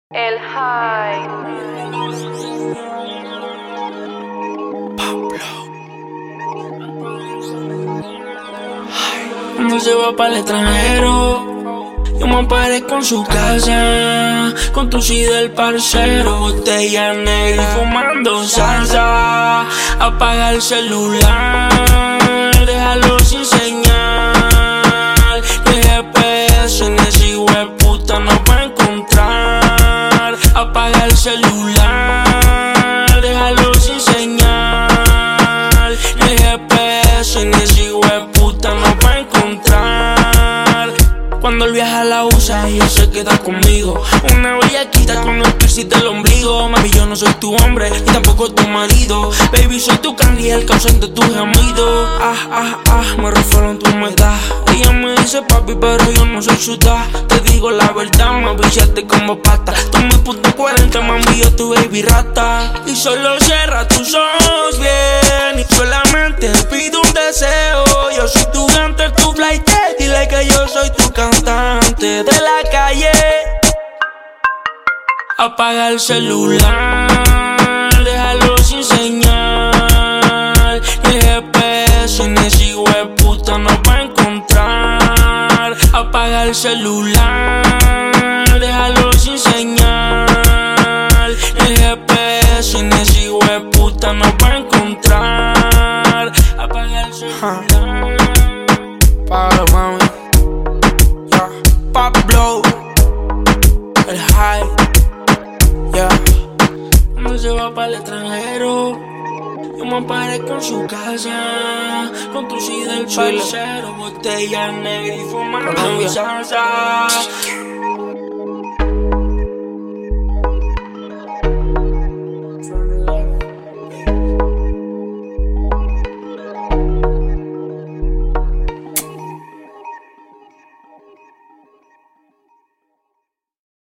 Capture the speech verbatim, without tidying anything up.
El high. Cuando se va para el extranjero, yo me aparezco en su casa, con tu sí del parcero, botella negra y fumando salsa. Apaga el celular, déjalo sin señal, y el G P S en ese hijueputa no va a encontrar. Apaga el celular, déjalo sin señal, y el G P S en ese hijueputa no va a encontrar. Cuando el viaja la usa, ella se queda conmigo. Una bellaquita con el piercing del ombligo. Mami, yo no soy tu hombre, ni tampoco tu marido. Baby, soy tu candy, el causante de tus gemidos. Ah, ah, ah, me refiero en tu humedad. Ella me dice papi, pero yo no soy su da. Te digo la verdad, me bichaste como pata. Tú mi punto cuarenta, mami, yo tu baby rata. Y solo cierra tus ojos bien, y solamente pido un deseo. Yo soy tu gante, tu flight. Dile que yo soy tu cantante de la calle. Apaga el celular, déjalo sin señal, y el G P S en ese hijueputa no va a encontrar. Apaga el celular, déjalo sin señal, y el G P S en ese hijueputa no va a encontrar. Apaga el celular. Para mami, yeah. Pablo, el high, yeah. Cuando se va para el extranjero, yo me aparezco en su casa, con tu sí del parcero, botella negra y fumando salsa.